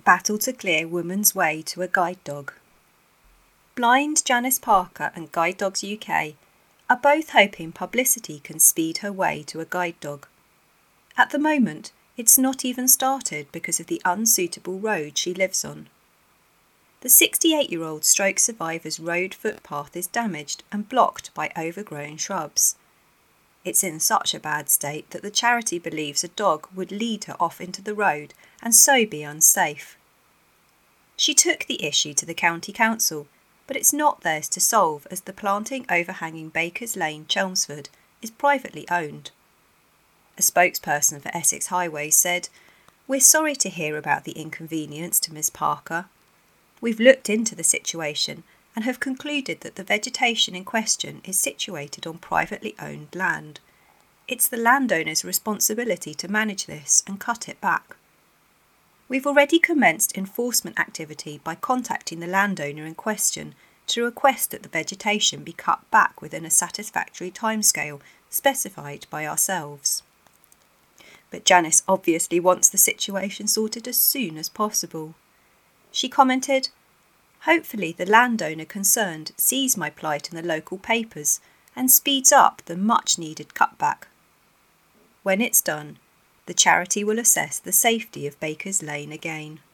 Battle to clear woman's way to a guide dog. Blind Janice Parker and Guide Dogs UK are both hoping publicity can speed her way to a guide dog. At the moment, it's not even started because of the unsuitable road she lives on. The 68-year-old stroke survivor's road footpath is damaged and blocked by overgrown shrubs. It's in such a bad state that the charity believes a dog would lead her off into the road and so be unsafe. She took the issue to the County Council, but it's not theirs to solve as the planting overhanging Bakers Lane, Chelmsford, is privately owned. A spokesperson for Essex Highways said, "We're sorry to hear about the inconvenience to Ms Parker. We've looked into the situation and have concluded that the vegetation in question is situated on privately owned land. It's the landowner's responsibility to manage this and cut it back. We've already commenced enforcement activity by contacting the landowner in question to request that the vegetation be cut back within a satisfactory timescale specified by ourselves." But Janice obviously wants the situation sorted as soon as possible. She commented, "Hopefully the landowner concerned sees my plight in the local papers and speeds up the much-needed cutback. When it's done, the charity will assess the safety of Bakers Lane again."